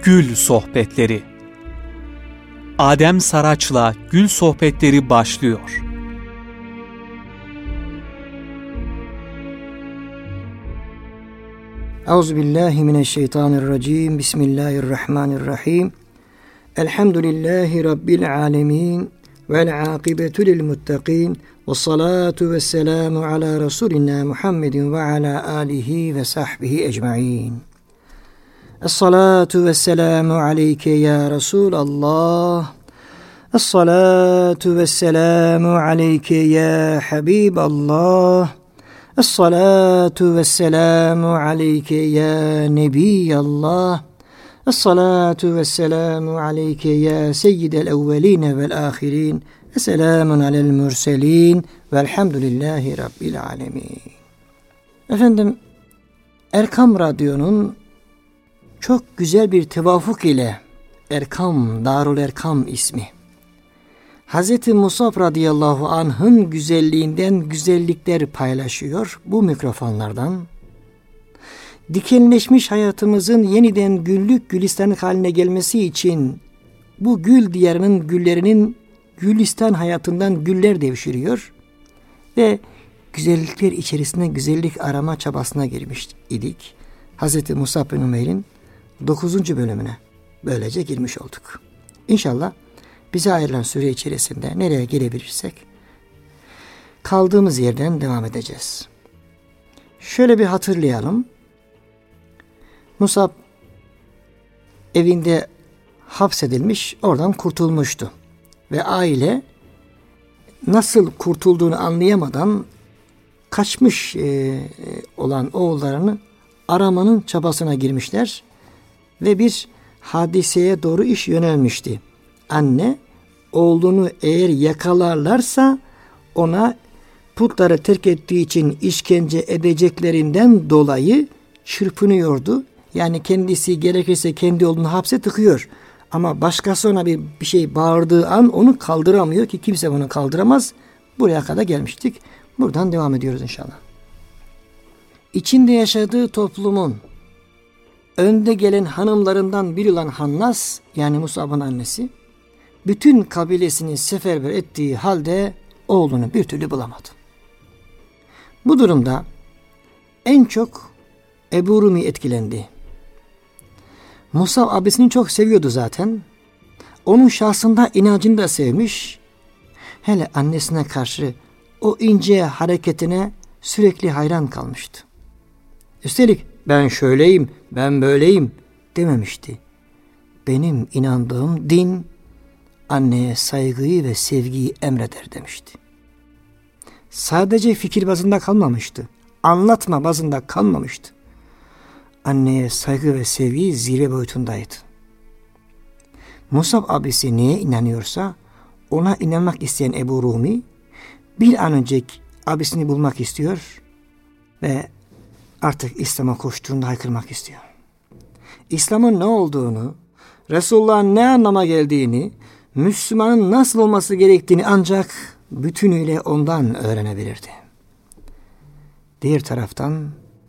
Gül Sohbetleri. Adem Saraç'la Gül Sohbetleri başlıyor. Euzubillahimineşşeytanirracim. Bismillahirrahmanirrahim. Elhamdülillahi Rabbil alemin. Vel akibetu lil muttaqin. Ve salatu ve selamu ala Resulina Muhammedin ve ala alihi ve sahbihi ecma'in. Es-salatu ve selamu aleyke ya Resulallah. Es-salatu ve selamu aleyke ya Habiballah. Es-salatu ve selamu aleyke ya Nebiyallah. Es-salatu ve selamu aleyke ya seyyidel evveline vel ahirin. Esselamun alel mürselin. Velhamdülillahi Rabbil alemin. Efendim, Erkam Radyo'nun çok güzel bir tevafuk ile Erkam, Darul Erkam ismi, Hz. Musab radıyallahu anh'ın güzelliğinden güzellikler paylaşıyor bu mikrofonlardan. Dikenleşmiş hayatımızın yeniden güllük gülistanlık haline gelmesi için bu gül diyarının güllerinin gülistan hayatından güller devşiriyor ve güzellikler içerisinde güzellik arama çabasına girmiş idik. Hz. Musab bin Umeyr'in 9. bölümüne böylece girmiş olduk. İnşallah bize ayrılan süre içerisinde nereye gelebilirsek kaldığımız yerden devam edeceğiz. Şöyle bir hatırlayalım. Musab evinde hapsedilmiş, oradan kurtulmuştu. Ve aile nasıl kurtulduğunu anlayamadan kaçmış olan oğullarını aramanın çabasına girmişler. Ve bir hadiseye doğru iş yönelmişti. Anne oğlunu eğer yakalarlarsa ona putları terk ettiği için işkence edeceklerinden dolayı çırpınıyordu. Yani kendisi gerekirse kendi oğlunu hapse tıkıyor. Ama başkası ona bir şey bağırdığı an onu kaldıramıyor ki kimse bunu kaldıramaz. Buraya kadar gelmiştik. Buradan devam ediyoruz inşallah. İçinde yaşadığı toplumun önde gelen hanımlarından biri olan Hannas, yani Musab'ın annesi, bütün kabilesini seferber ettiği halde oğlunu bir türlü bulamadı. Bu durumda en çok Ebu Rumi etkilendi. Musab abisini çok seviyordu zaten. Onun şahsında inancını da sevmiş. Hele annesine karşı o ince hareketine sürekli hayran kalmıştı. Üstelik ben şöyleyim, ben böyleyim dememişti. Benim inandığım din anneye saygıyı ve sevgiyi emreder demişti. Sadece fikir bazında kalmamıştı. Anlatma bazında kalmamıştı. Anneye saygı ve sevgi zirve boyutundaydı. Musab abisi neye inanıyorsa ona inanmak isteyen Ebu Rumi bir an önce abisini bulmak istiyor ve artık İslam'a koştuğunda haykırmak istiyor. İslam'ın ne olduğunu, Resulullah'ın ne anlama geldiğini, Müslümanın nasıl olması gerektiğini ancak bütünüyle ondan öğrenebilirdi. Diğer taraftan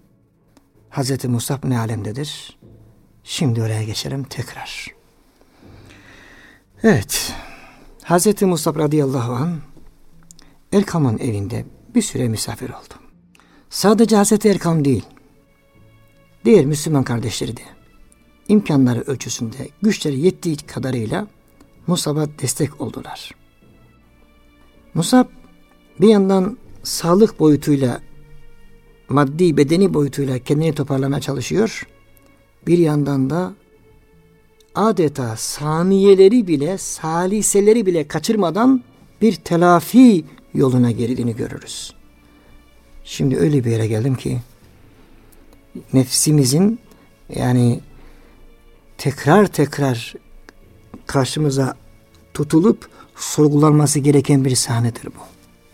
Hz. Musab ne alemdedir? Şimdi oraya geçelim tekrar. Evet, Hz. Musab radıyallahu anh Erkam'ın evinde bir süre misafir oldu. Sadece Hz. Erkam değil, diğer Müslüman kardeşleri de imkanları ölçüsünde güçleri yettiği kadarıyla Musab'a destek oldular. Musab bir yandan sağlık boyutuyla, maddi bedeni boyutuyla kendini toparlamaya çalışıyor. Bir yandan da adeta saniyeleri bile, saliseleri bile kaçırmadan bir telafi yoluna girdiğini görürüz. Şimdi öyle bir yere geldim ki nefsimizin yani tekrar karşımıza tutulup sorgulanması gereken bir sahnedir bu.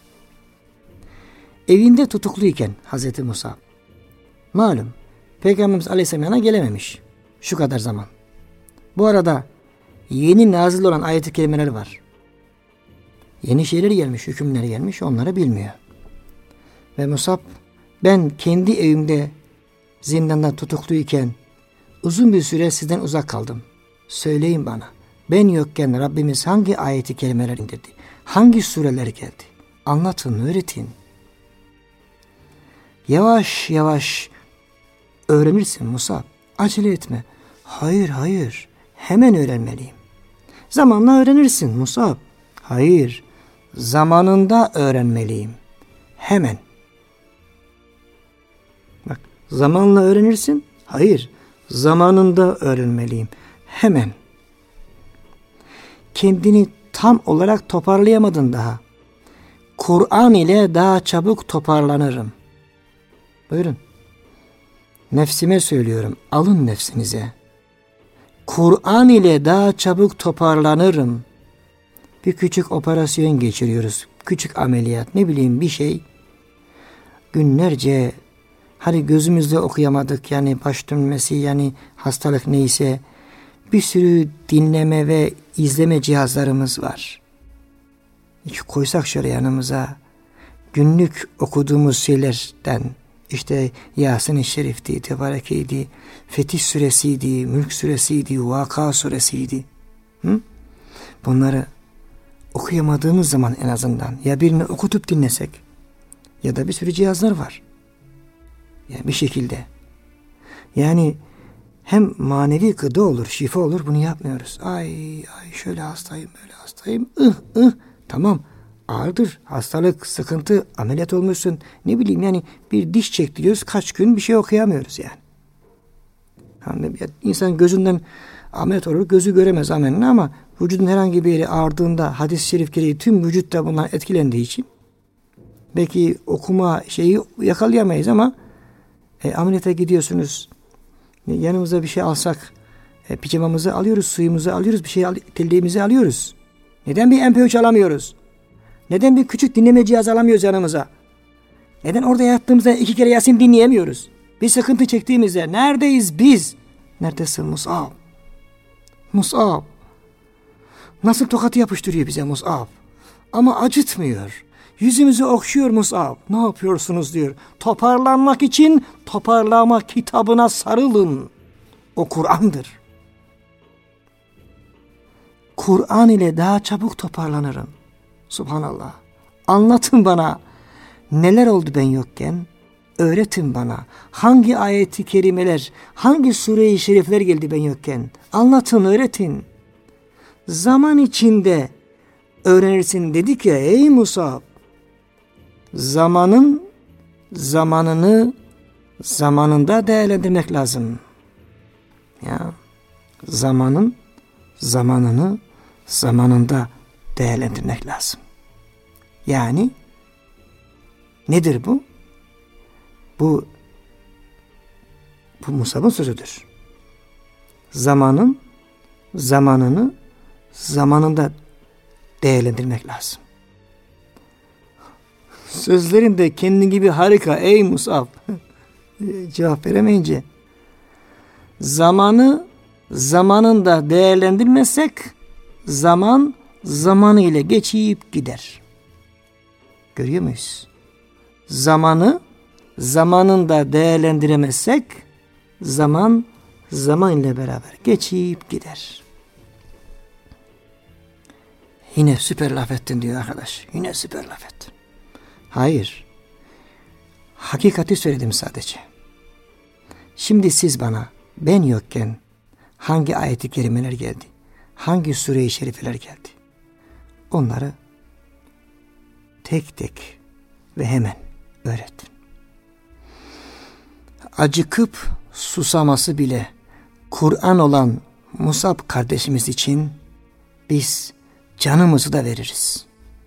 Evinde tutukluyken Hz. Musab, malum Peygamberimiz Aleyhisselam'a gelememiş şu kadar zaman. Bu arada yeni nazil olan ayet-i kerimeler var. Yeni şeyler gelmiş, hükümler gelmiş, onları bilmiyor. Ve Musab, ben kendi evimde zindanda tutukluyken uzun bir süre sizden uzak kaldım. Söyleyin bana. Ben yokken Rabbimiz hangi ayeti kelimeler indirdi? Hangi sureler geldi? Anlatın, öğretin. Yavaş yavaş öğrenirsin Musab. Acele etme. Hayır. Hemen öğrenmeliyim. Zamanla öğrenirsin Musab. Hayır. Zamanında öğrenmeliyim. Hemen. Bak, zamanla öğrenirsin. Hayır. Zamanında öğrenmeliyim. Hemen. Kendini tam olarak toparlayamadın daha. Kur'an ile daha çabuk toparlanırım. Buyurun. Nefsime söylüyorum. Alın nefsinize. Kur'an ile daha çabuk toparlanırım. Bir küçük operasyon geçiriyoruz. Küçük ameliyat. Ne bileyim bir şey. Günlerce hani gözümüzle okuyamadık. Yani baş dönmesi, yani hastalık neyse. Bir sürü dinleme ve izleme cihazlarımız var. Koysak şöyle yanımıza. Günlük okuduğumuz şeylerden, işte Yasin-i Şerif'ti, Tebareke'ydi, Fetih Suresiydi, Mülk Suresiydi, Vaka Suresiydi. Bunları okuyamadığımız zaman en azından ya birini okutup dinlesek ya da bir sürü cihazlar var. Yani bir şekilde. Yani hem manevi gıda olur, şifa olur, bunu yapmıyoruz. Ay şöyle hastayım, böyle hastayım. Tamam. Ağırdır, hastalık, sıkıntı, ameliyat olmuşsun. Ne bileyim yani bir diş çektiriyoruz, kaç gün bir şey okuyamıyoruz yani. Yani insan gözünden ameliyat olur, gözü göremez amenna, ama vücudun herhangi bir yeri ağrıdığında hadis-i şerif gereği tüm vücut da bundan etkilendiği için belki okuma şeyi yakalayamayız ama ameliyata gidiyorsunuz. Yanımıza bir şey alsak, pijamamızı alıyoruz, suyumuzu alıyoruz, bir şey telliğimizi alıyoruz. Neden bir MP3 alamıyoruz? Neden bir küçük dinleme cihazı alamıyoruz yanımıza? Neden orada yattığımızda 2 kere Yasin dinleyemiyoruz? Bir sıkıntı çektiğimizde neredeyiz biz? Neredesin Mus'ab? Mus'ab. Nasıl tokatı yapıştırıyor bize Mus'ab? Ama acıtmıyor. Yüzümüzü okşuyor Mus'ab. Ne yapıyorsunuz diyor. Toparlanmak için toparlama kitabına sarılın. O Kur'an'dır. Kur'an ile daha çabuk toparlanırım. Subhanallah. Anlatın bana. Neler oldu ben yokken? Öğretin bana. Hangi ayeti kerimeler, hangi sure-i şerifler geldi ben yokken? Anlatın, öğretin. Zaman içinde öğrenirsin dedik ya ey Musab. Zamanını zamanında değerlendirmek lazım. Ya zamanını zamanında değerlendirmek lazım. Yani nedir bu? Bu Musab'ın sözüdür. Zamanını zamanında değerlendirmek lazım. Sözlerin de kendin gibi harika ey Musab. Cevap veremeyince zamanında değerlendirmezsek zamanı ile geçip gider. Görüyor muyuz? Zamanında değerlendiremezsek zaman ile beraber geçip gider. Yine süper laf ettin diyor arkadaş. Yine süper laf ettin. Hayır. Hakikati söyledim sadece. Şimdi siz bana ben yokken hangi ayet-i kerimeler geldi? Hangi sure-i şerifeler geldi? Onları tek tek ve hemen öğretin. Acıkıp susaması bile Kur'an olan Musab kardeşimiz için biz canımızı da veririz.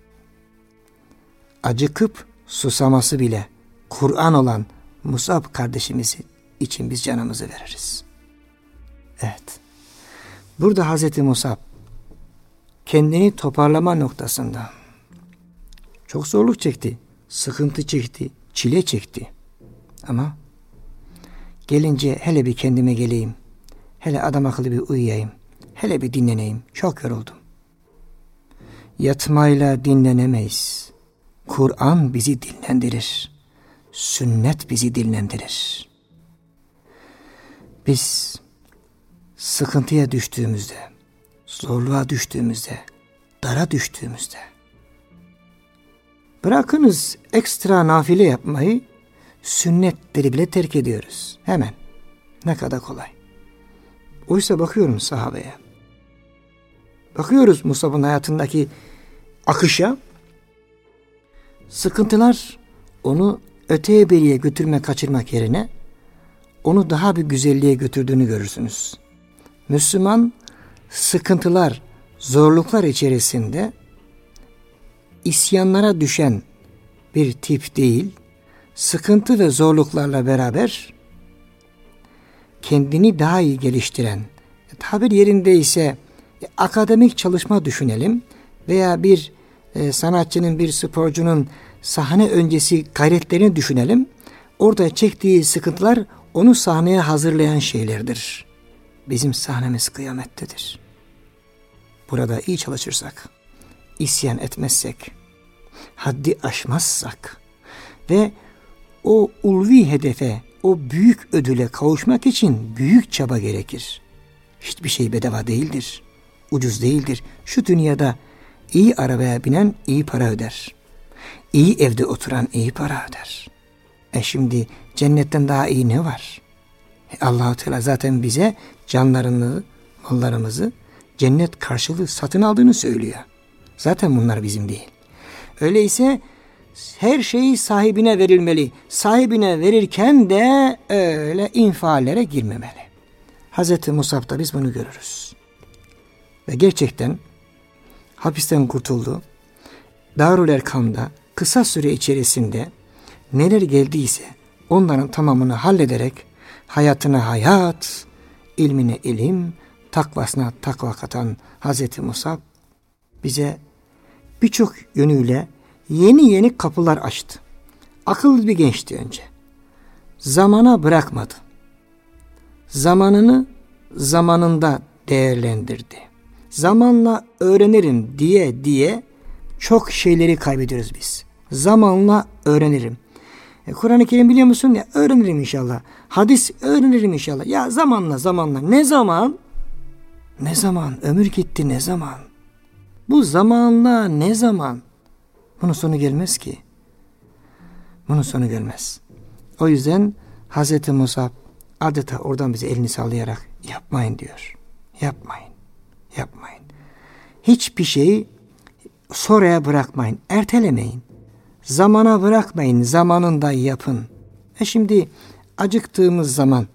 Acıkıp susaması bile Kur'an olan Musab kardeşimiz için biz canımızı veririz. Evet. Burada Hazreti Musab kendini toparlama noktasında çok zorluk çekti, sıkıntı çekti, çile çekti. Ama gelince hele bir kendime geleyim, hele adam akıllı bir uyuyayım, hele bir dinleneyim, çok yoruldum. Yatmayla dinlenemeyiz. Kur'an bizi dinlendirir. Sünnet bizi dinlendirir. Biz sıkıntıya düştüğümüzde, zorluğa düştüğümüzde, dara düştüğümüzde, bırakınız ekstra nafile yapmayı, sünnetleri bile terk ediyoruz. Hemen. Ne kadar kolay. Oysa bakıyorum sahabeye. Bakıyoruz Musab'ın hayatındaki akışa. Sıkıntılar onu öteye beriye götürme kaçırmak yerine onu daha bir güzelliğe götürdüğünü görürsünüz. Müslüman sıkıntılar, zorluklar içerisinde isyanlara düşen bir tip değil, sıkıntı ve zorluklarla beraber kendini daha iyi geliştiren, tabir yerindeyse akademik çalışma düşünelim veya bir sanatçının, bir sporcunun sahne öncesi gayretlerini düşünelim. Orada çektiği sıkıntılar onu sahneye hazırlayan şeylerdir. Bizim sahnemiz kıyamettedir. Burada iyi çalışırsak, isyan etmezsek, haddi aşmazsak ve o ulvi hedefe, o büyük ödüle kavuşmak için büyük çaba gerekir. Hiçbir şey bedava değildir, ucuz değildir. Şu dünyada iyi arabaya binen iyi para öder. İyi evde oturan iyi para öder. Şimdi cennetten daha iyi ne var? Allah-u Teala zaten bize canlarını, mallarımızı cennet karşılığı satın aldığını söylüyor. Zaten bunlar bizim değil. Öyleyse her şey sahibine verilmeli. Sahibine verirken de öyle infiallere girmemeli. Hz. Musab'da biz bunu görürüz. Ve gerçekten hapisten kurtuldu. Darül Erkam'da kısa süre içerisinde neler geldiyse onların tamamını hallederek hayatına hayat, ilmine ilim, takvasına takva katan Hz. Musab bize birçok yönüyle yeni kapılar açtı. Akıllı bir gençti önce. Zamana bırakmadı. Zamanını zamanında değerlendirdi. Zamanla öğrenirim diye çok şeyleri kaybediyoruz biz. Zamanla öğrenirim. Kur'an-ı Kerim biliyor musun? Ya öğrenirim inşallah. Hadis öğrenirim inşallah. Ya zamanla. Ne zaman? Ne zaman? Ömür gitti ne zaman? Bu zamanla ne zaman? Bunun sonu gelmez ki. Bunun sonu gelmez. O yüzden Hz. Musab adeta oradan bize elini sallayarak yapmayın diyor. Yapmayın. Hiçbir şeyi sonraya bırakmayın. Ertelemeyin. Zamana bırakmayın. Zamanında yapın. Şimdi acıktığımız zaman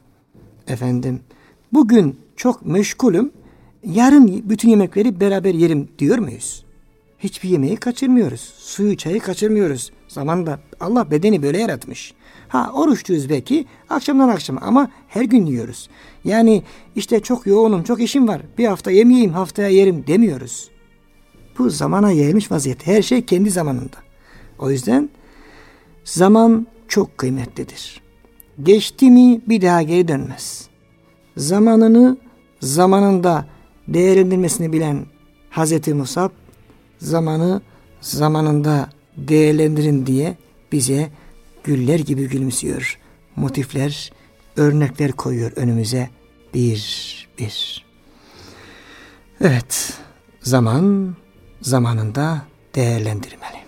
bugün çok meşgulüm. Yarın bütün yemekleri beraber yerim diyor muyuz? Hiçbir yemeği kaçırmıyoruz. Suyu, çayı kaçırmıyoruz. Zamanında Allah bedeni böyle yaratmış. Oruçluyuz belki akşamdan akşama ama her gün yiyoruz. Yani işte çok yoğunum, çok işim var. Bir hafta yemeyeyim, haftaya yerim demiyoruz. Bu zamana yayılmış vaziyette. Her şey kendi zamanında. O yüzden zaman çok kıymetlidir. Geçti mi bir daha geri dönmez. Zamanını zamanında değerlendirmesini bilen Hz. Musab zamanı zamanında değerlendirin diye bize güller gibi gülümsüyor. Motifler, örnekler koyuyor önümüze bir. Evet, zaman zamanında değerlendirmeli.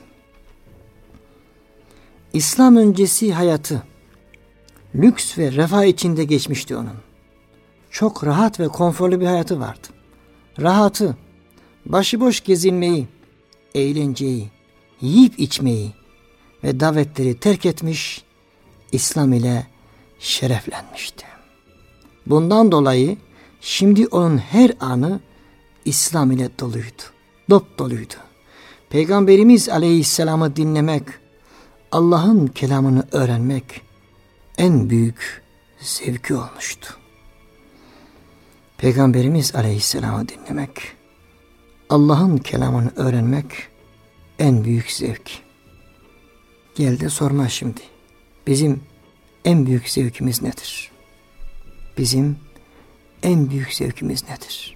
İslam öncesi hayatı lüks ve refah içinde geçmişti onun. Çok rahat ve konforlu bir hayatı vardı. Rahatı, başıboş gezinmeyi, eğlenceyi, yiyip içmeyi ve davetleri terk etmiş, İslam ile şereflenmişti. Bundan dolayı şimdi onun her anı İslam ile doluydu, dopdoluydu. Peygamberimiz Aleyhisselam'ı dinlemek, Allah'ın kelamını öğrenmek en büyük zevki olmuştu. Peygamberimiz Aleyhisselam'ı dinlemek, Allah'ın kelamını öğrenmek en büyük zevk. Gel de sorma şimdi. Bizim en büyük zevkimiz nedir? Bizim en büyük zevkimiz nedir?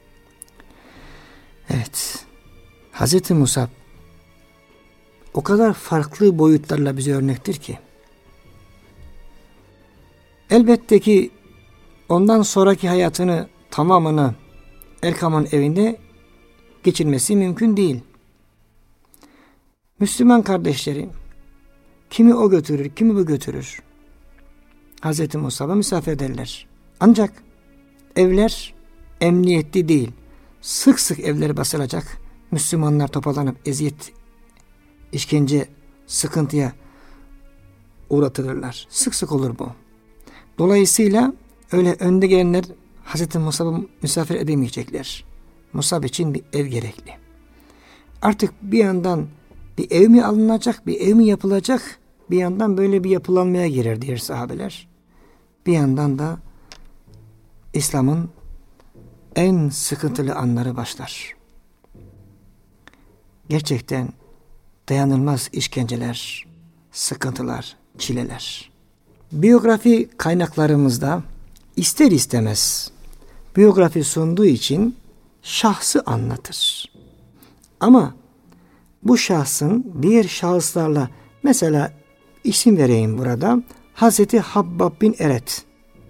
Evet. Hz. Musab o kadar farklı boyutlarla bize örnektir ki. Elbette ki ondan sonraki hayatını tamamını Erkam'ın evinde geçirmesi mümkün değil. Müslüman kardeşleri, kimi o götürür, kimi bu götürür. Hazreti Musab'a misafir ederler. Ancak evler emniyetli değil. Sık sık evleri basılacak. Müslümanlar toparlanıp eziyet, işkence, sıkıntıya uğratılırlar. Sık sık olur bu. Dolayısıyla öyle önde gelenler Hazreti Musab'ı misafir edemeyecekler. Musab için bir ev gerekli. Artık bir yandan bir ev mi alınacak, bir ev mi yapılacak? Bir yandan böyle bir yapılanmaya girer diğer sahabeler. Bir yandan da İslam'ın en sıkıntılı anları başlar. Gerçekten dayanılmaz işkenceler, sıkıntılar, çileler. Biyografi kaynaklarımızda ister istemez biyografi sunduğu için şahsı anlatır. Ama bu şahsın diğer şahıslarla, mesela isim vereyim burada, Hazreti Habbab bin Eret.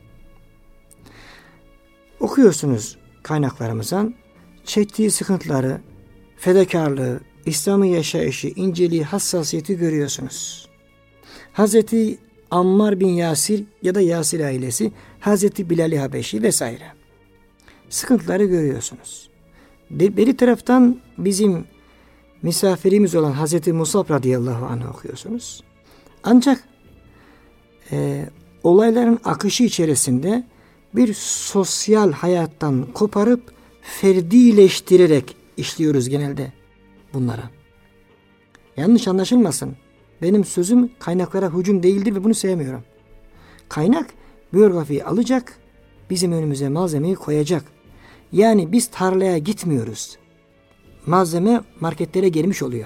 Okuyorsunuz kaynaklarımızdan, çektiği sıkıntıları, fedakarlığı, İslam'ın yaşayışı, inceliği, hassasiyeti görüyorsunuz. Hazreti Ammar bin Yasir ya da Yasir ailesi, Hazreti Bilal-i Habeşi vesaire. Sıkıntıları görüyorsunuz. Bir taraftan bizim misafirimiz olan Hazreti Musab radıyallahu anh okuyorsunuz. Ancak olayların akışı içerisinde bir sosyal hayattan koparıp ferdileştirerek işliyoruz genelde bunlara. Yanlış anlaşılmasın. Benim sözüm kaynaklara hücum değildir ve bunu sevmiyorum. Kaynak biyografiyi alacak, bizim önümüze malzemeyi koyacak. Yani biz tarlaya gitmiyoruz. Malzeme marketlere gelmiş oluyor.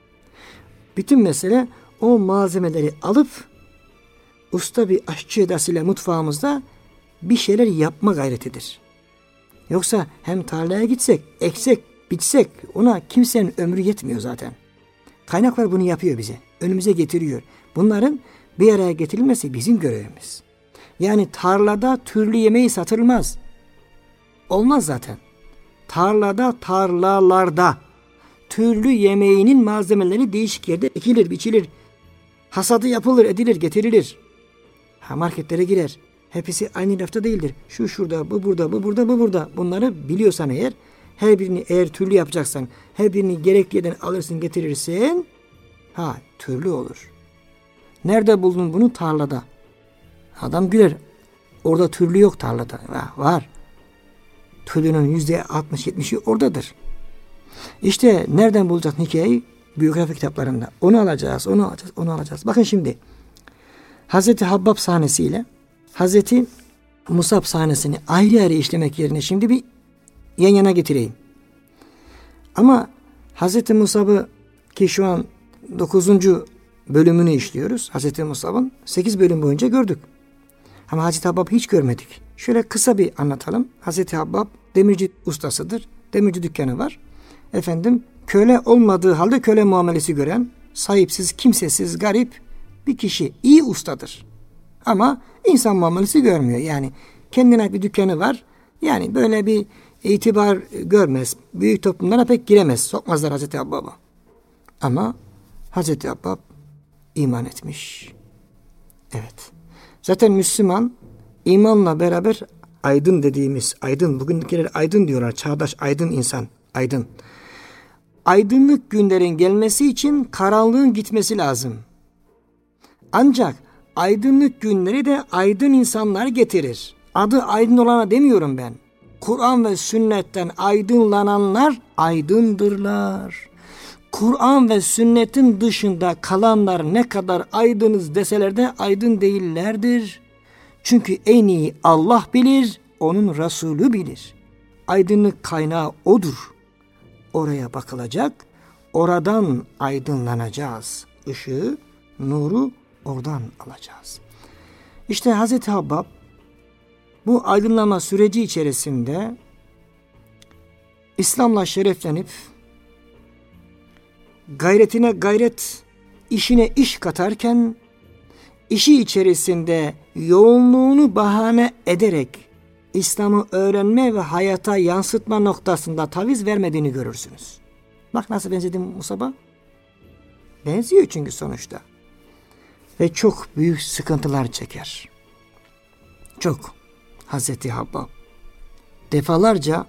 Bütün mesele o malzemeleri alıp usta bir aşçı edasıyla mutfağımızda bir şeyler yapma gayretidir. Yoksa hem tarlaya gitsek, eksek, biçsek ona kimsenin ömrü yetmiyor zaten. Kaynaklar bunu yapıyor bize. Önümüze getiriyor. Bunların bir araya getirilmesi bizim görevimiz. Yani tarlada türlü yemeği satılmaz. Olmaz zaten. Tarlada, tarlalarda türlü yemeğinin malzemeleri değişik yerde ekilir, biçilir. Hasadı yapılır, edilir, getirilir. Marketlere girer. Hepsi aynı rafta değildir. Şu şurada, bu burada, bu burada, bu burada. Bunları biliyorsan eğer, her birini eğer türlü yapacaksan, her birini gerekli yerden alırsın, getirirsin. Türlü olur. Nerede buldun bunu? Tarlada. Adam güler. Orada türlü yok tarlada. Var. Türlünün %60-70'i oradadır. İşte nereden bulacak hikayeyi? Biyografi kitaplarında. Onu alacağız. Bakın şimdi. Hazreti Habbab sahnesiyle Hazreti Musab sahnesini ayrı ayrı işlemek yerine şimdi bir yan yana getireyim. Ama Hazreti Musab'ı, ki şu an 9. bölümünü işliyoruz. Hazreti Musab'ın 8 bölüm boyunca gördük. Ama Hazreti Habbab'ı hiç görmedik. Şöyle kısa bir anlatalım. Hazreti Habbab demirci ustasıdır. Demirci dükkanı var. Köle olmadığı halde köle muamelesi gören, sahipsiz, kimsesiz, garip bir kişi. İyi ustadır. Ama insan muamelesi görmüyor. Yani kendine bir dükkanı var. Yani böyle bir itibar görmez. Büyük toplumlara pek giremez. Sokmazlar Hazreti Habbab'ı. Ama Hazreti Habbab iman etmiş. Evet. Zaten Müslüman imanla beraber aydın dediğimiz, aydın, bugünkiler aydın diyorlar. Çağdaş aydın insan, aydın. Aydınlık günlerin gelmesi için karanlığın gitmesi lazım. Ancak aydınlık günleri de aydın insanlar getirir. Adı aydın olana demiyorum ben. Kur'an ve sünnetten aydınlananlar aydındırlar. Kur'an ve sünnetin dışında kalanlar ne kadar aydınız deseler de aydın değillerdir. Çünkü en iyi Allah bilir, onun Resulü bilir. Aydınlık kaynağı odur. Oraya bakılacak, oradan aydınlanacağız. Işığı, nuru oradan alacağız. İşte Hazreti Habbab bu aydınlanma süreci içerisinde İslam'la şereflenip gayretine gayret, işine iş katarken işi içerisinde yoğunluğunu bahane ederek İslam'ı öğrenme ve hayata yansıtma noktasında taviz vermediğini görürsünüz. Bak nasıl benzedim Musab'a? Benziyor çünkü sonuçta. Ve çok büyük sıkıntılar çeker. Çok. Hazreti Habbab. Defalarca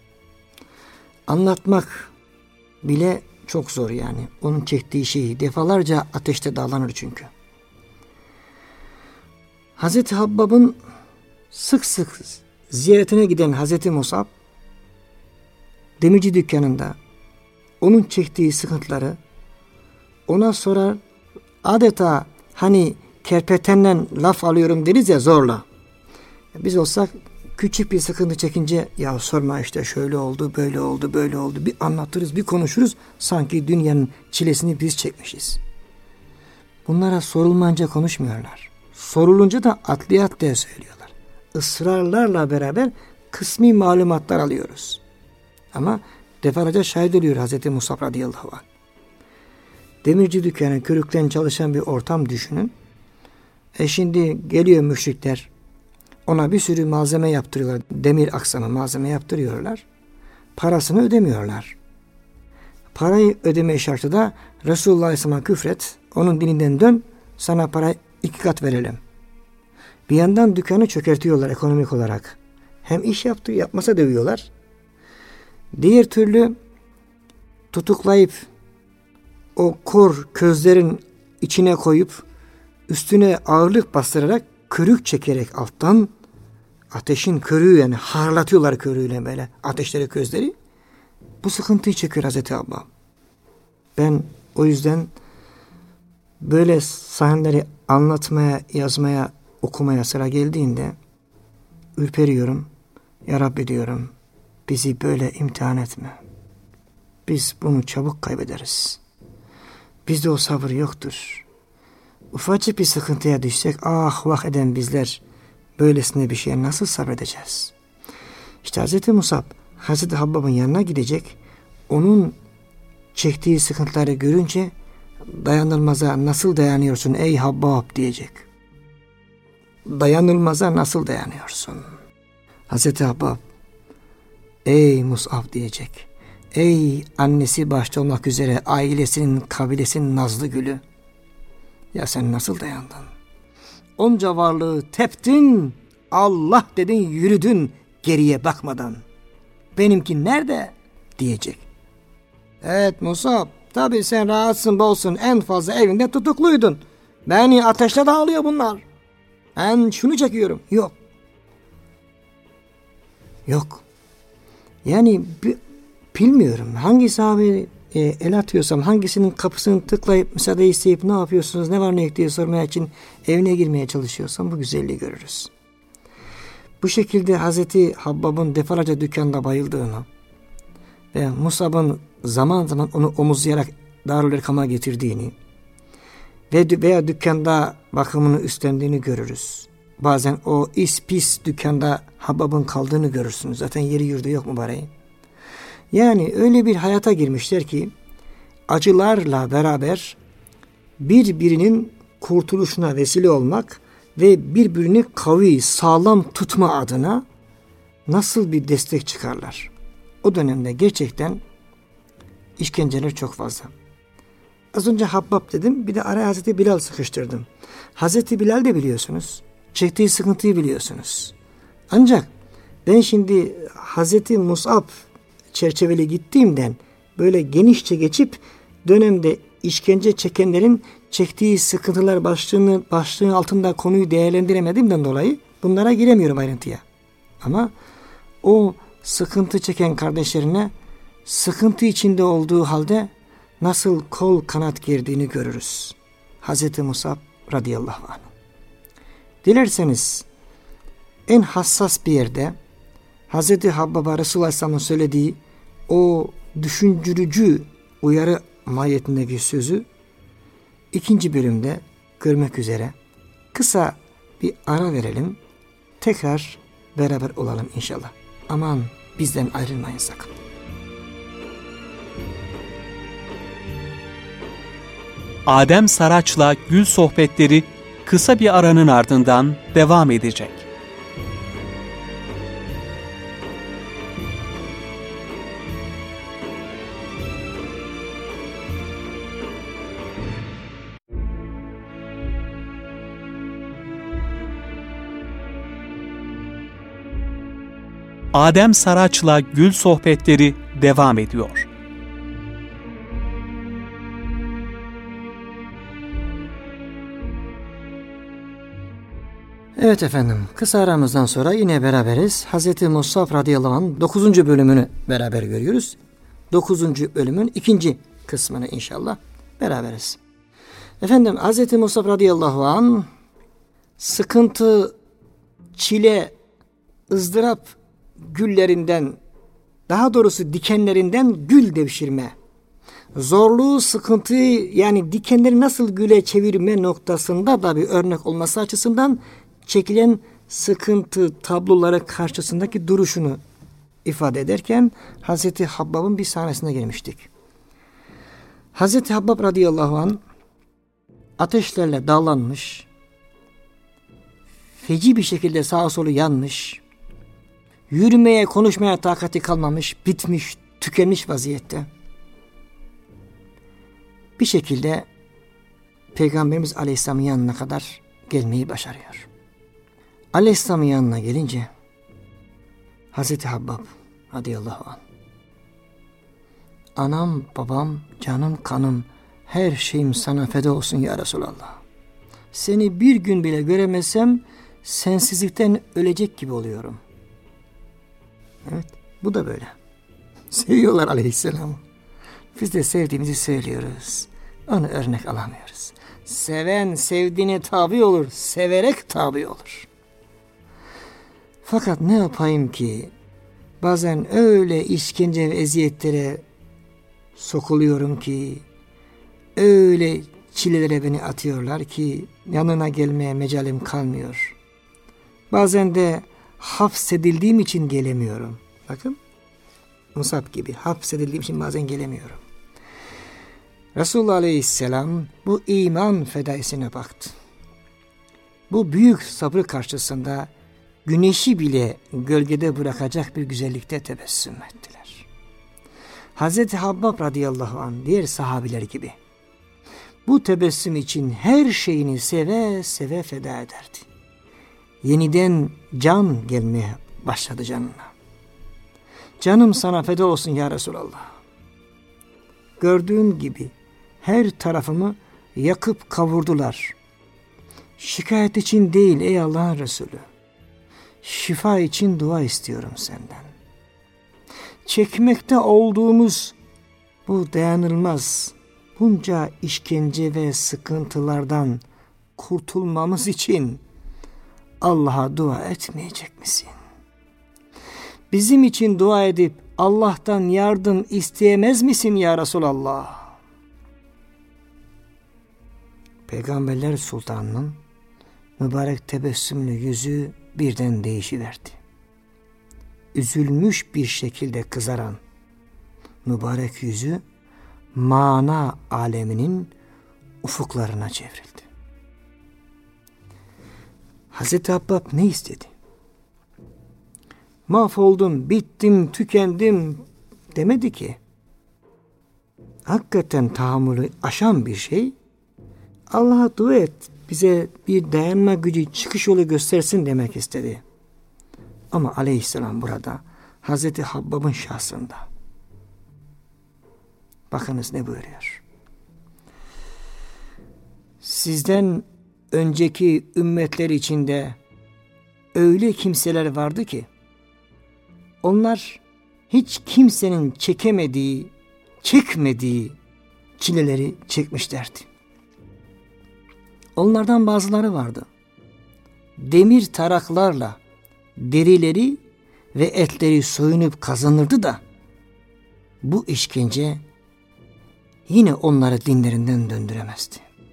anlatmak bile çok zor yani. Onun çektiği şeyi defalarca ateşte dağlanır çünkü. Hazreti Habbab'ın sık sık ziyaretine giden Hazreti Musab, demirci dükkanında onun çektiği sıkıntıları ona sorar, adeta hani kerpetenden laf alıyorum deriz ya zorla. Biz olsak küçük bir sıkıntı çekince ya sorma işte şöyle oldu, böyle oldu, böyle oldu. Bir anlatırız, bir konuşuruz. Sanki dünyanın çilesini biz çekmişiz. Bunlara sorulmayınca konuşmuyorlar. Sorulunca da atlaya atlaya söylüyorlar. Israrlarla beraber kısmi malumatlar alıyoruz. Ama defalarca şahit oluyor Hazreti Musab radıyallahu anh. Demirci dükkanı, körükten çalışan bir ortam düşünün. Şimdi geliyor müşrikler. Ona bir sürü malzeme yaptırıyorlar. Demir aksamı malzeme yaptırıyorlar. Parasını ödemiyorlar. Parayı ödeme şartı da Resulullah Aleyhisselam'a küfret. Onun dininden dön. Sana para 2 kat verelim. Bir yandan dükkanı çökertiyorlar ekonomik olarak. Hem iş yapmasa dövüyorlar. Diğer türlü tutuklayıp o kor közlerin içine koyup üstüne ağırlık bastırarak körük çekerek alttan ateşin körüğü yani harlatıyorlar körüğüyle böyle ateşleri közleri. Bu sıkıntıyı çekiyor Hazreti Habbab. Ben o yüzden böyle sahneleri anlatmaya, yazmaya, okumaya sıra geldiğinde ürperiyorum. Ya Rabbi diyorum, bizi böyle imtihan etme. Biz bunu çabuk kaybederiz. Bizde o sabır yoktur. Ufacık bir sıkıntıya düşsek ah vah eden bizler böylesine bir şeye nasıl sabredeceğiz? İşte Hazreti Musab Hazreti Habbab'ın yanına gidecek. Onun çektiği sıkıntıları görünce dayanılmaza nasıl dayanıyorsun ey Habbab diyecek. Dayanılmaza nasıl dayanıyorsun? Hazreti Habbab ey Musab diyecek. Ey annesi başta olmak üzere ailesinin, kabilesinin nazlı gülü. Ya sen nasıl dayandın? Onca varlığı teptin, Allah dedin, yürüdün geriye bakmadan. Benimki nerede? Diyecek. Evet Musab, tabii sen rahatsın bolsun, en fazla evinde tutukluydun. Beni ateşle dağılıyor bunlar. Ben şunu çekiyorum. Yok. Yok. Yani bilmiyorum hangi sahabe el atıyorsam, hangisinin kapısını tıklayıp müsaade isteyip ne yapıyorsunuz, ne var ne yok diye sormaya için evine girmeye çalışıyorsam bu güzelliği görürüz. Bu şekilde Hazreti Habbab'ın defalarca dükkanda bayıldığını ve Musab'ın zaman zaman onu omuzlayarak Darül Erkam'a getirdiğini veya dükkanda bakımını üstlendiğini görürüz. Bazen o pis dükkanda Habbab'ın kaldığını görürsünüz. Zaten yeri yurdu yok mübareğin. Yani öyle bir hayata girmişler ki acılarla beraber birbirinin kurtuluşuna vesile olmak ve birbirini kavi, sağlam tutma adına nasıl bir destek çıkarlar. O dönemde gerçekten işkenceler çok fazla. Az önce Habbab dedim, bir de araya Hazreti Bilal sıkıştırdım. Hazreti Bilal de biliyorsunuz, çektiği sıkıntıyı biliyorsunuz. Ancak ben şimdi Hazreti Musab çerçeveli gittiğimden böyle genişçe geçip dönemde işkence çekenlerin çektiği sıkıntılar başlığı altında konuyu değerlendiremediğimden dolayı bunlara giremiyorum ayrıntıya. Ama o sıkıntı çeken kardeşlerine sıkıntı içinde olduğu halde nasıl kol kanat gerdiğini görürüz. Hazreti Musab radıyallahu anh. Dilerseniz en hassas bir yerde Hazreti Habbab'a Resulullah Aleyhisselam'ın söylediği o düşündürücü uyarı mahiyetindeki sözü 2. bölümde görmek üzere kısa bir ara verelim. Tekrar beraber olalım inşallah. Aman bizden ayrılmayın sakın. Adem Saraç'la Gül Sohbetleri kısa bir aranın ardından devam edecek. Adem Saraç'la Gül Sohbetleri devam ediyor. Evet efendim, kısa aramızdan sonra yine beraberiz. Hz. Mus'ab radıyallahu anh 9. bölümünü beraber görüyoruz. 9. bölümün 2. kısmını inşallah beraberiz. Efendim Hz. Mus'ab radıyallahu anh sıkıntı, çile, ızdırap güllerinden, daha doğrusu dikenlerinden gül devşirme, zorluğu, sıkıntıyı, yani dikenleri nasıl güle çevirme noktasında da bir örnek olması açısından çekilen sıkıntı tabloları karşısındaki duruşunu ifade ederken Hazreti Habbab'ın bir sahnesine gelmiştik. Hazreti Habbab radıyallahu anh ateşlerle dağlanmış, feci bir şekilde sağa solu yanmış, yürümeye, konuşmaya takati kalmamış, bitmiş, tükenmiş vaziyette. Bir şekilde Peygamberimiz Aleyhisselam'ın yanına kadar gelmeyi başarıyor. Aleyhisselam'ın yanına gelince Hazreti Habbab radıyallahu anh, anam, babam, canım, kanım, her şeyim sana feda olsun ya Resulallah. Seni bir gün bile göremezsem sensizlikten ölecek gibi oluyorum. Evet, bu da böyle. Seviyorlar Aleyhisselam'ı. Biz de sevdiğimizi söylüyoruz. Onu örnek alamıyoruz. Seven sevdiğine tabi olur, severek tabi olur. Fakat ne yapayım ki bazen öyle işkence ve eziyetlere sokuluyorum ki, öyle çilelere beni atıyorlar ki yanına gelmeye mecalim kalmıyor. Bazen de hapsedildiğim için gelemiyorum. Bakın, Musab gibi hapsedildiğim için bazen gelemiyorum. Resulullah Aleyhisselam bu iman fedaisine baktı. Bu büyük sabrı karşısında güneşi bile gölgede bırakacak bir güzellikte tebessüm ettiler. Hazreti Habbab radıyallahu anh diğer sahabiler gibi bu tebessüm için her şeyini seve seve feda ederdi. Yeniden can gelmeye başladı canına. Canım sana feda olsun ya Resulallah. Gördüğün gibi her tarafımı yakıp kavurdular. Şikayet için değil ey Allah'ın Resulü. Şifa için dua istiyorum senden. Çekmekte olduğumuz bu dayanılmaz bunca işkence ve sıkıntılardan kurtulmamız için Allah'a dua etmeyecek misin? Bizim için dua edip Allah'tan yardım isteyemez misin ya Resulallah? Peygamberler Sultanı'nın mübarek tebessümlü yüzü birden değişiverdi. Üzülmüş bir şekilde kızaran mübarek yüzü mana aleminin ufuklarına çevrildi. Hazreti Habbab ne istedi? Mahvoldum, bittim, tükendim demedi ki. Hakikaten tahammülü aşan bir şey. Allah'a dua et, bize bir dayanma gücü, çıkış yolu göstersin demek istedi. Ama Aleyhisselam burada Hazreti Habbab'ın şahsında. Bakınız ne buyuruyor. Sizden önceki ümmetler içinde öyle kimseler vardı ki onlar hiç kimsenin çekemediği, çekmediği çileleri çekmişlerdi. Onlardan bazıları vardı. Demir taraklarla derileri ve etleri soyunup kazanırdı da bu işkence yine onları dinlerinden döndüremezdi.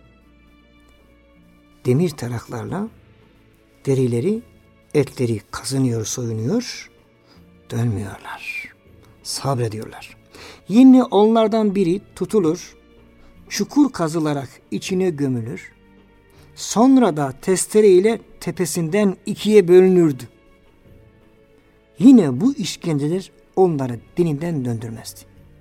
Demir taraklarla derileri, etleri kazanıyor, soyunuyor, dönmüyorlar. Sabrediyorlar. Yine onlardan biri tutulur, çukur kazılarak içine gömülür. Sonra da testere ile tepesinden ikiye bölünürdü. Yine bu işkenceler onları dininden döndürmezdi.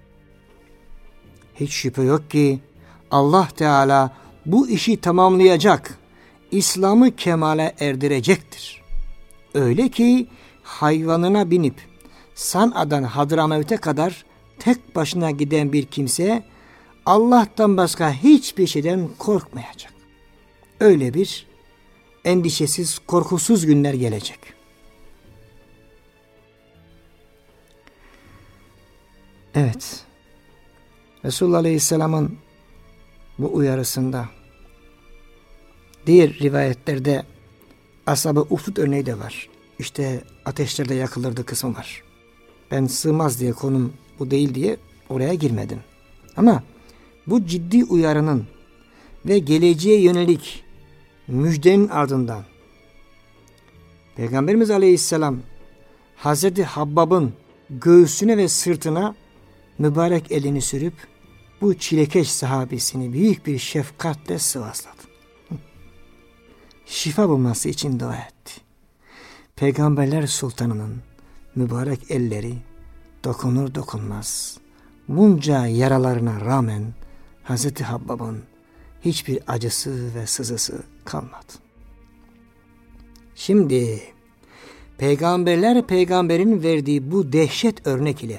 Hiç şüphe yok ki Allah Teala bu işi tamamlayacak, İslam'ı kemale erdirecektir. Öyle ki hayvanına binip San'a'dan Hadramevt'e kadar tek başına giden bir kimse Allah'tan başka hiçbir şeyden korkmayacak. Öyle bir endişesiz, korkusuz günler gelecek. Evet. Resulullah Aleyhisselam'ın bu uyarısında diğer rivayetlerde Ashab-ı Uhdud örneği de var. İşte ateşlerde yakılırdı kısmı var. Ben sığmaz diye konum bu değil diye oraya girmedim. Ama bu ciddi uyarının ve geleceğe yönelik müjdenin ardından Peygamberimiz Aleyhisselam Hazreti Habbab'ın göğsüne ve sırtına mübarek elini sürüp bu çilekeş sahabesini büyük bir şefkatle sıvazladı. Şifa bulması için dua etti. Peygamberler Sultanı'nın mübarek elleri dokunur dokunmaz bunca yaralarına rağmen Hazreti Habbab'ın hiçbir acısı ve sızısı kalmadı. Şimdi peygamberin verdiği bu dehşet örnek ile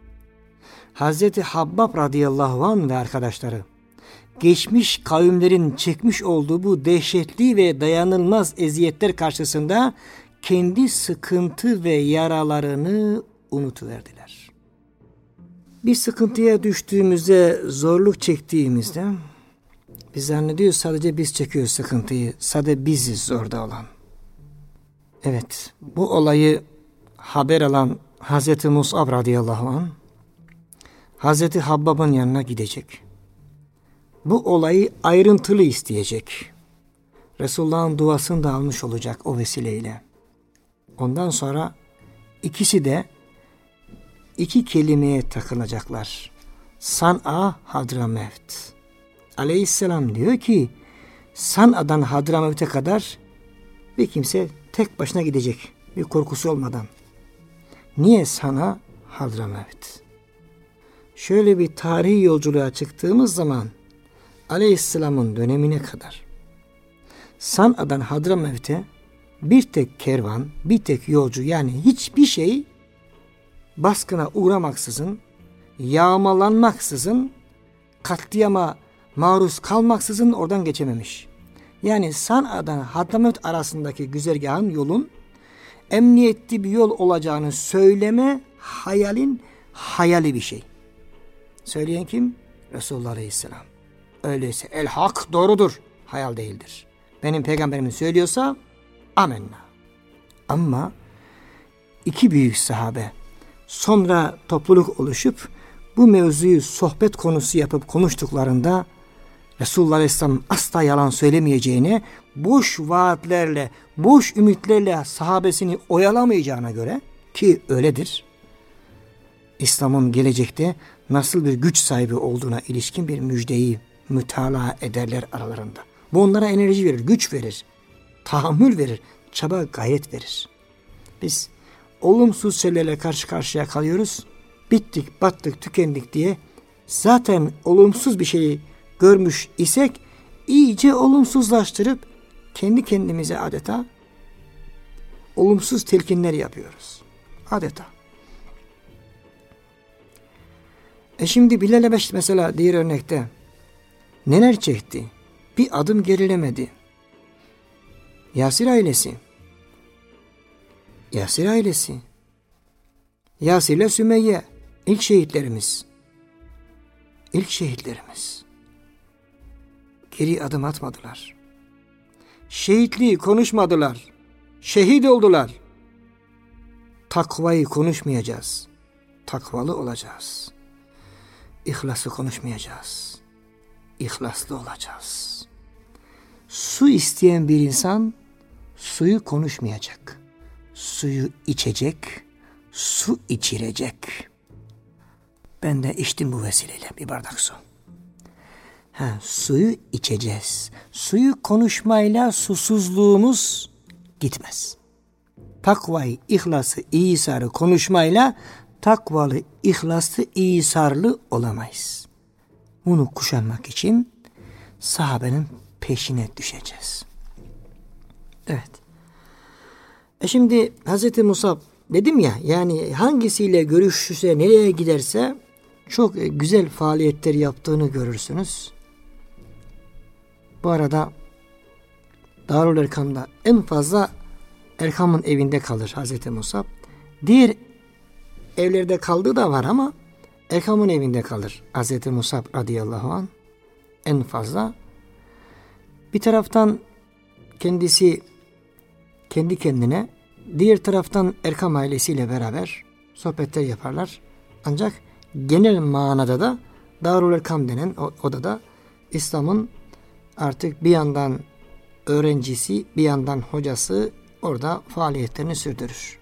Hazreti Habbab radıyallahu anh ve arkadaşları geçmiş kavimlerin çekmiş olduğu bu dehşetli ve dayanılmaz eziyetler karşısında kendi sıkıntı ve yaralarını unutuverdiler. Bir sıkıntıya düştüğümüzde, zorluk çektiğimizde biz zannediyoruz sadece biz çekiyoruz sıkıntıyı, sadece biziz orada olan. Evet, bu olayı haber alan Hazreti Mus'ab radıyallahu anh Hazreti Habbab'ın yanına gidecek. Bu olayı ayrıntılı isteyecek. Resulullah'ın duasını da almış olacak o vesileyle. Ondan sonra ikisi de iki kelimeye takılacaklar. San'a, Hadramevt. Aleyhisselam diyor ki San'a'dan Hadramevt'e kadar bir kimse tek başına gidecek. Bir korkusu olmadan. Niye San'a, Hadramevt? Şöyle bir tarihi yolculuğa çıktığımız zaman Aleyhisselam'ın dönemine kadar San'a'dan Hadramevt'e bir tek kervan, bir tek yolcu, yani hiçbir şey baskına uğramaksızın, yağmalanmaksızın, katliama maruz kalmaksızın oradan geçememiş. Yani San'a'dan Hadramevt arasındaki güzergahın, yolun emniyetli bir yol olacağını söyleme hayali bir şey. Söyleyen kim? Resulullah Aleyhisselam. Öyleyse el hak doğrudur, hayal değildir. Benim peygamberim söylüyorsa amenna. Ama iki büyük sahabe sonra topluluk oluşup bu mevzuyu sohbet konusu yapıp konuştuklarında Resulullah Aleyhisselam asla yalan söylemeyeceğine, boş vaatlerle, boş ümitlerle sahabesini oyalamayacağına göre, ki öyledir, İslam'ın gelecekte nasıl bir güç sahibi olduğuna ilişkin bir müjdeyi mütalaa ederler aralarında. Bu onlara enerji verir, güç verir, tahammül verir, çaba gayret verir. Biz olumsuz şeylerle karşı karşıya kalıyoruz. Bittik, battık, tükendik diye zaten olumsuz bir şeyi görmüş isek iyice olumsuzlaştırıp kendi kendimize adeta olumsuz telkinler yapıyoruz. Adeta. Şimdi Bilal Habeş mesela diğer örnekte neler çekti? Bir adım gerilemedi. Yasir ailesi. Yasir'le Sümeyye. İlk şehitlerimiz. Geri adım atmadılar. Şehitliği konuşmadılar. Şehit oldular. Takvayı konuşmayacağız. Takvalı olacağız. İhlası konuşmayacağız. İhlaslı olacağız. Su isteyen bir insan suyu konuşmayacak. Suyu içecek, su içirecek. Ben de içtim bu vesileyle bir bardak su. Suyu içeceğiz. Suyu konuşmayla susuzluğumuz gitmez. Takvayı, ihlası, İsar'ı konuşmayla takvalı, ihlaslı, İsar'lı olamayız. Bunu kuşanmak için sahabenin peşine düşeceğiz. Evet. Şimdi Hazreti Musab dedim ya, yani hangisiyle görüşürse, nereye giderse çok güzel faaliyetler yaptığını görürsünüz. Bu arada Darül Erkam'da en fazla Erkam'ın evinde kalır Hazreti Musab. Diğer evlerde kaldığı da var ama Erkam'ın evinde kalır Hazreti Musab radıyallahu anh en fazla. Bir taraftan kendisi kendi kendine, diğer taraftan Erkam ailesiyle beraber sohbetler yaparlar. Ancak genel manada da Darül Erkam denen odada İslam'ın artık bir yandan öğrencisi, bir yandan hocası orada faaliyetlerini sürdürür.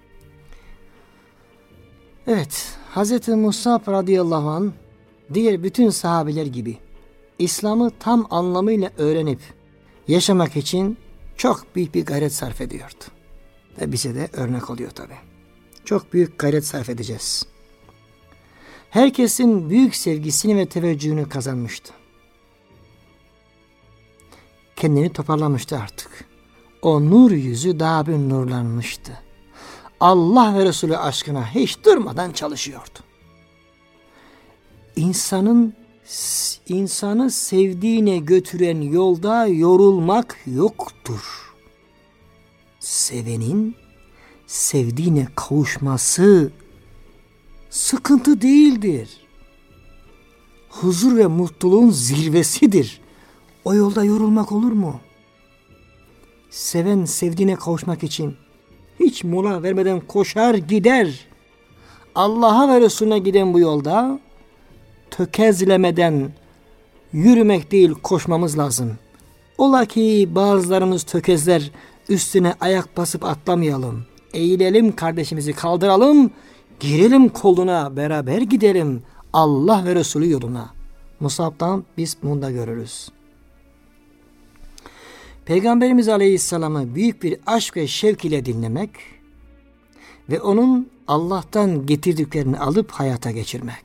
Evet, Hz. Musab radıyallahu anh diğer bütün sahabeler gibi İslam'ı tam anlamıyla öğrenip yaşamak için çok büyük bir gayret sarf ediyordu. Ve bize de örnek oluyor tabii. Çok büyük gayret sarf edeceğiz. Herkesin büyük sevgisini ve teveccühünü kazanmıştı. Kendini toparlamıştı artık. O nur yüzü daha bir nurlanmıştı. Allah ve Resulü aşkına hiç durmadan çalışıyordu. İnsanı sevdiğine götüren yolda yorulmak yoktur. Sevenin sevdiğine kavuşması sıkıntı değildir. Huzur ve mutluluğun zirvesidir. O yolda yorulmak olur mu? Seven sevdiğine kavuşmak için hiç mola vermeden koşar gider. Allah'a ve Resulüne giden bu yolda tökezlemeden yürümek değil, koşmamız lazım. Ola ki bazılarımız tökezler, üstüne ayak basıp atlamayalım. Eğilelim, kardeşimizi kaldıralım, girelim koluna, beraber gidelim Allah ve Resulü yoluna. Musab'dan biz bunu da görürüz. Peygamberimiz Aleyhisselam'ı büyük bir aşk ve şevk ile dinlemek ve onun Allah'tan getirdiklerini alıp hayata geçirmek.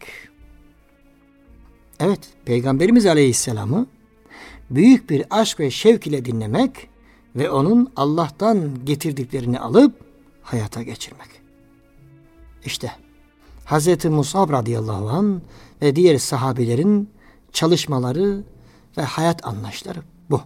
Evet, Peygamberimiz Aleyhisselam'ı büyük bir aşk ve şevk ile dinlemek ve onun Allah'tan getirdiklerini alıp hayata geçirmek. İşte Hz. Musab radıyallahu anh ve diğer sahabelerin çalışmaları ve hayat anlayışları bu.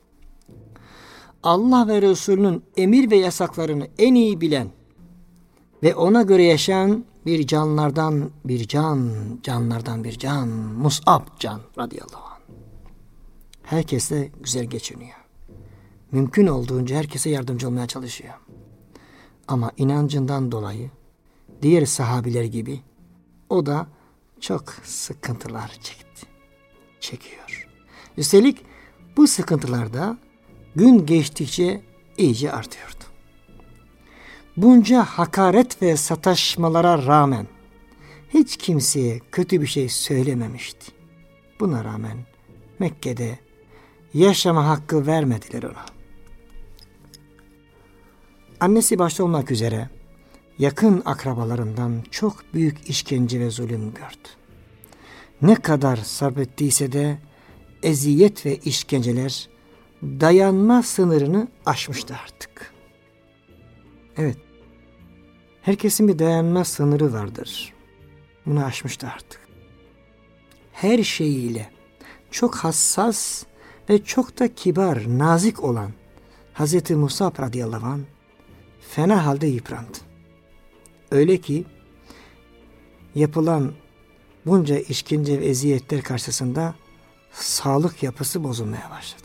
Allah ve Resulünün emir ve yasaklarını en iyi bilen ve ona göre yaşayan bir canlardan bir can, Mus'ab can radıyallahu anh. Herkesle güzel geçiniyor. Mümkün olduğunca herkese yardımcı olmaya çalışıyor. Ama inancından dolayı diğer sahabiler gibi o da çok sıkıntılar çekiyor. Üstelik bu sıkıntılar da gün geçtikçe iyice artıyordu. Bunca hakaret ve sataşmalara rağmen hiç kimseye kötü bir şey söylememişti. Buna rağmen Mekke'de yaşama hakkı vermediler ona. Annesi başta olmak üzere yakın akrabalarından çok büyük işkence ve zulüm gördü. Ne kadar sabrettiyse de eziyet ve işkenceler dayanma sınırını aşmıştı artık. Evet, herkesin bir dayanma sınırı vardır. Bunu aşmıştı artık. Her şeyiyle çok hassas ve çok da kibar, nazik olan Hz. Musab radıyallahu anh fena halde yıprandı. Öyle ki yapılan bunca işkence ve eziyetler karşısında sağlık yapısı bozulmaya başladı.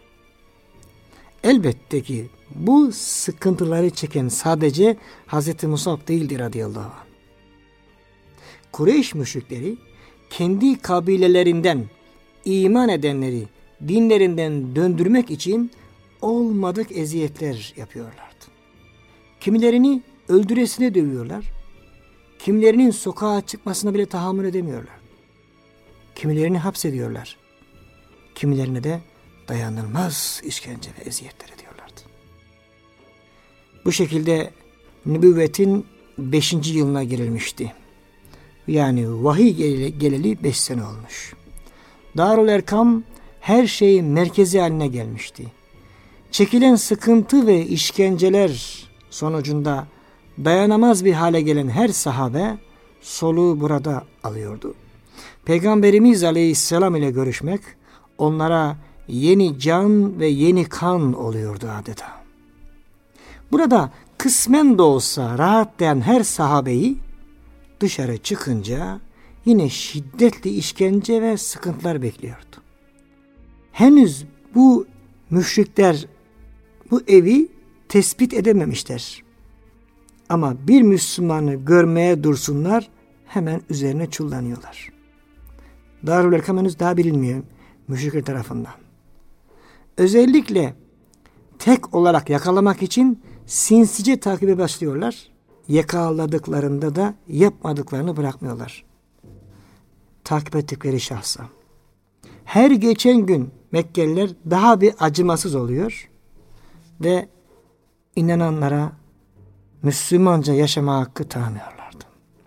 Elbette ki bu sıkıntıları çeken sadece Hz. Musab değildir radıyallahu anh. Kureyş müşrikleri kendi kabilelerinden iman edenleri dinlerinden döndürmek için olmadık eziyetler yapıyorlardı. Kimilerini öldüresine dövüyorlar. Kimilerinin sokağa çıkmasına bile tahammül edemiyorlar. Kimilerini hapsediyorlar. Kimilerine de dayanılmaz işkence ve eziyetler ediyorlardı. Bu şekilde nübüvvetin 5. yılına girilmişti. Yani vahiy geleli 5 sene olmuş. Darül Erkam her şey merkezi haline gelmişti. Çekilen sıkıntı ve işkenceler sonucunda dayanamaz bir hale gelen her sahabe soluğu burada alıyordu. Peygamberimiz Aleyhisselam ile görüşmek onlara yeni can ve yeni kan oluyordu adeta. Burada kısmen de olsa rahatlayan her sahabeyi dışarı çıkınca yine şiddetli işkence ve sıkıntılar bekliyordu. Henüz bu müşrikler bu evi tespit edememişler. Ama bir Müslümanı görmeye dursunlar, hemen üzerine çullanıyorlar. Darül Erkam henüz daha bilinmiyor müşrikler tarafından. Özellikle tek olarak yakalamak için sinsice takibe başlıyorlar. Yakaladıklarında da yapmadıklarını bırakmıyorlar. Takip ettikleri şahsa. Her geçen gün Mekkeliler daha bir acımasız oluyor ve inananlara Müslümanca yaşama hakkı tanımıyorlardı.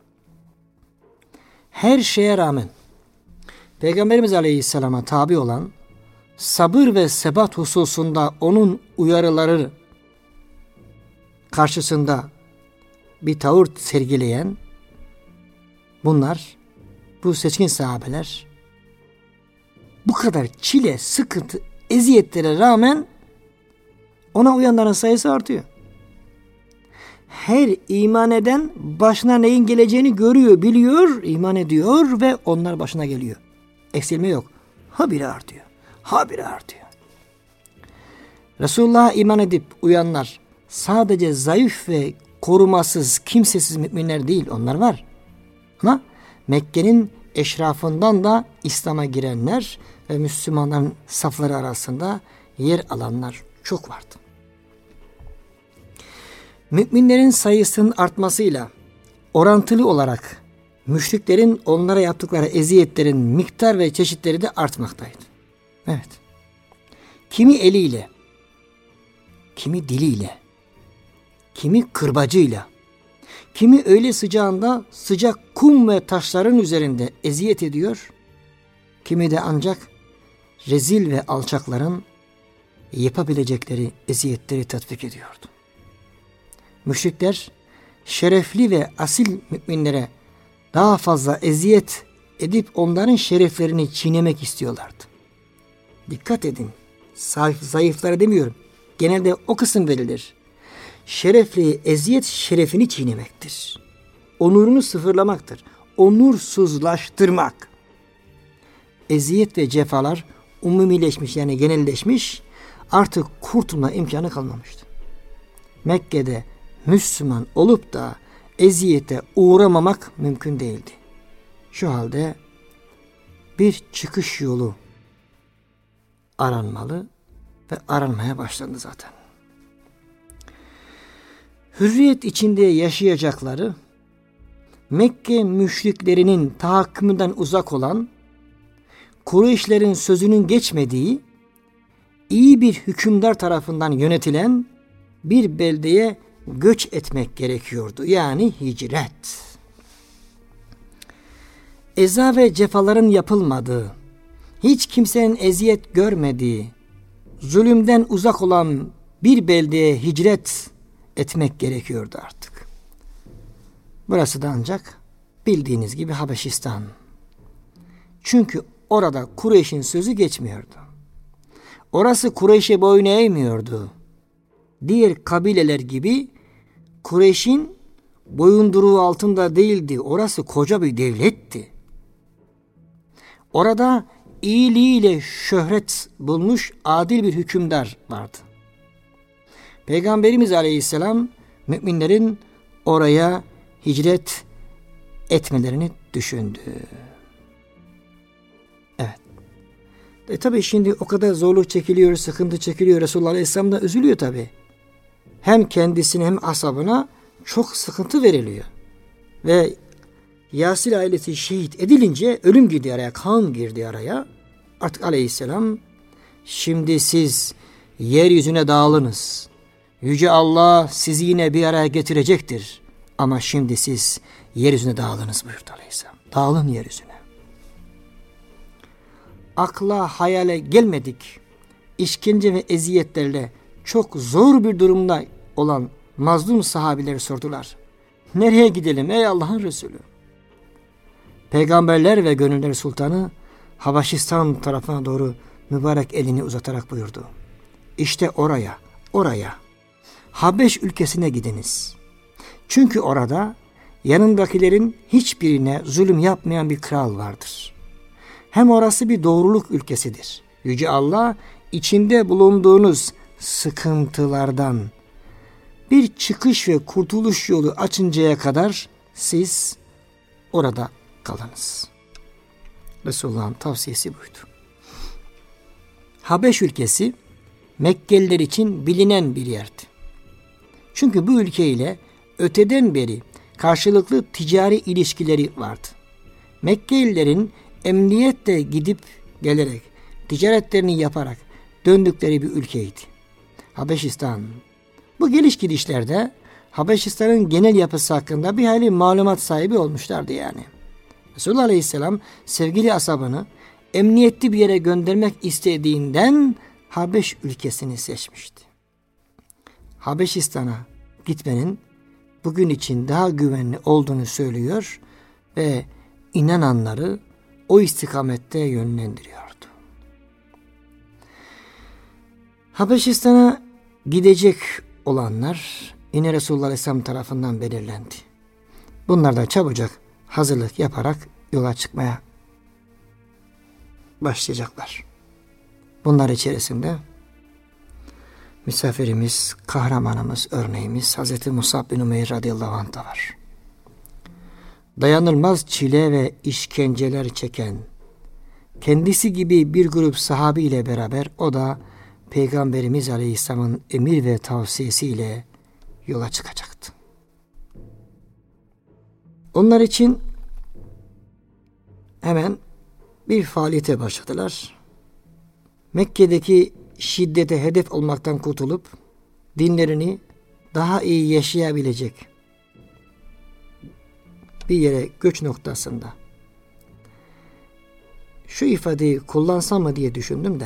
Her şeye rağmen Peygamberimiz Aleyhisselam'a tabi olan, sabır ve sebat hususunda onun uyarıları karşısında bir tavır sergileyen bunlar, bu seçkin sahabeler bu kadar çile, sıkıntı, eziyetlere rağmen ona uyanların sayısı artıyor. Her iman eden başına neyin geleceğini görüyor, biliyor, iman ediyor ve onlar başına geliyor. Eksilme yok. Habire artıyor. Habire artıyor. Resulullah'a iman edip uyanlar sadece zayıf ve korumasız, kimsesiz müminler değil, onlar var. Ama Mekke'nin eşrafından da İslam'a girenler ve Müslümanların safları arasında yer alanlar çok vardı. Müminlerin sayısının artmasıyla orantılı olarak müşriklerin onlara yaptıkları eziyetlerin miktar ve çeşitleri de artmaktaydı. Evet. Kimi eliyle, kimi diliyle, kimi kırbacıyla, kimi öğle sıcağında sıcak kum ve taşların üzerinde eziyet ediyor, kimi de ancak rezil ve alçakların yapabilecekleri eziyetleri tatbik ediyordu. Müşrikler şerefli ve asil müminlere daha fazla eziyet edip onların şereflerini çiğnemek istiyorlardı. Dikkat edin, zayıflara demiyorum, genelde o kısım verilir. Şerefli eziyet şerefini çiğnemektir. Onurunu sıfırlamaktır. Onursuzlaştırmak. Eziyet ve cefalar umumileşmiş, yani genelleşmiş, artık kurtulma imkanı kalmamıştı. Mekke'de Müslüman olup da eziyete uğramamak mümkün değildi. Şu halde bir çıkış yolu aranmalı ve aranmaya başlandı zaten. Hürriyet içinde yaşayacakları, Mekke müşriklerinin tahakkümünden uzak olan, Kureyşlerin sözünün geçmediği, iyi bir hükümdar tarafından yönetilen bir beldeye göç etmek gerekiyordu. Yani hicret. Eza ve cefaların yapılmadığı, hiç kimsenin eziyet görmediği, zulümden uzak olan bir beldeye hicret etmek gerekiyordu artık. Burası da ancak bildiğiniz gibi Habeşistan. Çünkü orada Kureyş'in sözü geçmiyordu. Orası Kureyş'e boyun eğmiyordu. Diğer kabileler gibi Kureyş'in boyunduruğu altında değildi. Orası koca bir devletti. Orada iyiliğiyle şöhret bulmuş adil bir hükümdar vardı. Peygamberimiz Aleyhisselam müminlerin oraya hicret etmelerini düşündü. Evet. Tabii şimdi o kadar zorluk çekiliyor, sıkıntı çekiliyor. Resulullah Aleyhisselam da üzülüyor tabii. Hem kendisine hem ashabına çok sıkıntı veriliyor. Ve Yasir ailesi şehit edilince ölüm girdi araya, kan girdi araya. Artık Aleyhisselam, şimdi siz yeryüzüne dağılınız. Yüce Allah sizi yine bir araya getirecektir. Ama şimdi siz yeryüzüne dağılınız buyurdu Aleyhisselam. Dağılın yeryüzüne. Akla hayale gelmedik işkence ve eziyetlerle çok zor bir durumda olan mazlum sahabileri sordular. Nereye gidelim ey Allah'ın Resulü? Peygamberler ve gönüller sultanı Habeşistan tarafına doğru mübarek elini uzatarak buyurdu. İşte oraya, Habeş ülkesine gidiniz. Çünkü orada yanındakilerin hiçbirine zulüm yapmayan bir kral vardır. Hem orası bir doğruluk ülkesidir. Yüce Allah içinde bulunduğunuz sıkıntılardan bir çıkış ve kurtuluş yolu açıncaya kadar siz orada kalınız. Resulullah'ın tavsiyesi buydu. Habeş ülkesi Mekkeliler için bilinen bir yerdi. Çünkü bu ülkeyle öteden beri karşılıklı ticari ilişkileri vardı. Mekkelilerin emniyetle gidip gelerek, ticaretlerini yaparak döndükleri bir ülkeydi. Habeşistan. Bu geliş gidişlerde Habeşistan'ın genel yapısı hakkında bir hayli malumat sahibi olmuşlardı yani. Resulullah Aleyhisselam sevgili ashabını emniyetli bir yere göndermek istediğinden Habeş ülkesini seçmişti. Habeşistan'a gitmenin bugün için daha güvenli olduğunu söylüyor ve inananları o istikamette yönlendiriyordu. Habeşistan'a gidecek olanlar yine Resulullah Aleyhisselam tarafından belirlendi. Bunlar da çabucak hazırlık yaparak yola çıkmaya başlayacaklar. Bunlar içerisinde misafirimiz, kahramanımız, örneğimiz Hazreti Musab bin Umeyr radıyallahu anh da var. Dayanılmaz çile ve işkenceler çeken, kendisi gibi bir grup sahabi ile beraber o da Peygamberimiz Aleyhisselam'ın emir ve tavsiyesiyle yola çıkacaktı. Onlar için hemen bir faaliyete başladılar. Mekke'deki şiddete hedef olmaktan kurtulup dinlerini daha iyi yaşayabilecek bir yere göç noktasında şu ifadeyi kullansam mı diye düşündüm de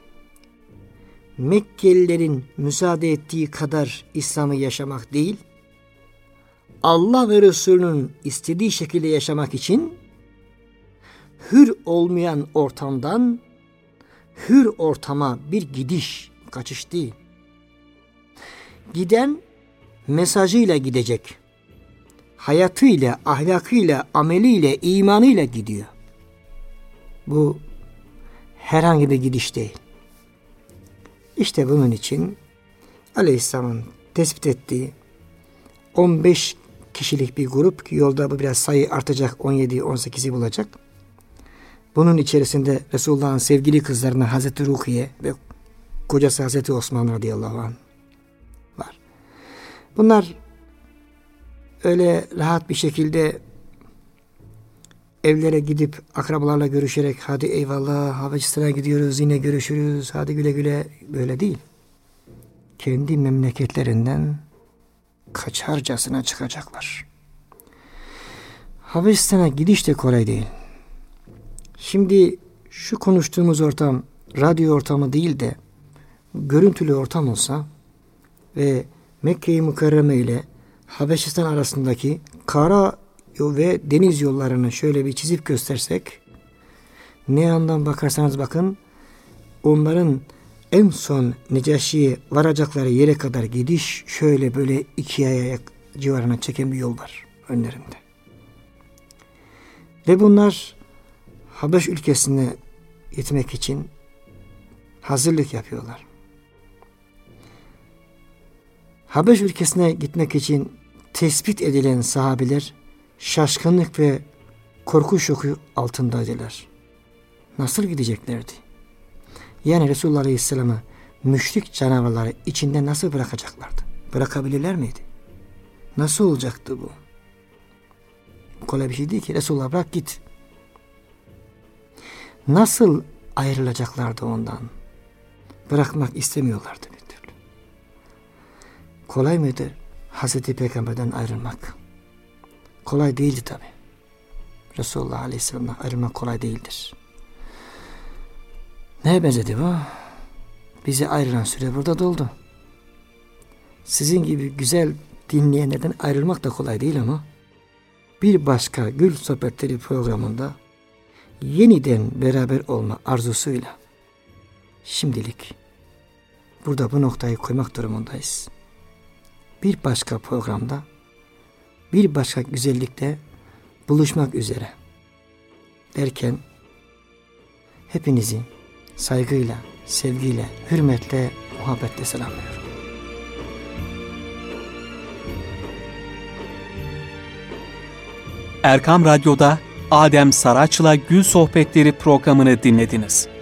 Mekkelilerin müsaade ettiği kadar İslam'ı yaşamak değil, Allah ve Resulünün istediği şekilde yaşamak için hür olmayan ortamdan hür ortama bir gidiş, kaçış değil. Giden mesajıyla gidecek. Hayatıyla, ahlakıyla, ameliyle, imanıyla gidiyor. Bu herhangi bir gidiş değil. İşte bunun için Aleyhisselam'ın tespit ettiği 15 kişilik bir grup ki yolda bu biraz sayı artacak, 17-18'i bulacak. Bunun içerisinde Resulullah'ın sevgili kızlarına Hazreti Rukiye ve kocası Hazreti Osman radıyallahu anh var. Bunlar öyle rahat bir şekilde evlere gidip akrabalarla görüşerek hadi eyvallah Habeşistan'a gidiyoruz yine görüşürüz hadi güle güle böyle değil. Kendi memleketlerinden kaçarcasına çıkacaklar. Habeşistan'a gidiş de kolay değil. Şimdi şu konuştuğumuz ortam radyo ortamı değil de görüntülü ortam olsa ve Mekke-i Mükerreme ile Habeşistan arasındaki kara ve deniz yollarını şöyle bir çizip göstersek ne yandan bakarsanız bakın onların en son Necaşi'ye varacakları yere kadar gidiş şöyle böyle 2 aya civarına çeken bir yol var önlerinde. Ve bunlar Habeş ülkesine gitmek için hazırlık yapıyorlar. Habeş ülkesine gitmek için tespit edilen sahabiler şaşkınlık ve korku şoku altındaydılar. Nasıl gideceklerdi? Yani Resulullah Aleyhisselam'ı müşrik canavarları içinde nasıl bırakacaklardı? Bırakabilirler miydi? Nasıl olacaktı bu? Kolay bir şey değil ki. Resulullah bırak git. Nasıl ayrılacaklardı ondan? Bırakmak istemiyorlardı bir türlü. Kolay mıydı Hazreti Peygamber'den ayrılmak? Kolay değildi tabi. Resulullah Aleyhisselam'dan ayrılmak kolay değildir. Neye benzedi bu? Bize ayrılan süre burada doldu. sizin gibi güzel dinleyenlerden ayrılmak da kolay değil ama bir başka Gül Sohbetleri programında yeniden beraber olma arzusuyla şimdilik burada bu noktayı koymak durumundayız. Bir başka programda, bir başka güzellikte buluşmak üzere derken hepinizi saygıyla, sevgiyle, hürmetle, muhabbetle selamlıyorum. Erkam Radyo'da Adem Saraç'la Gül Sohbetleri programını dinlediniz.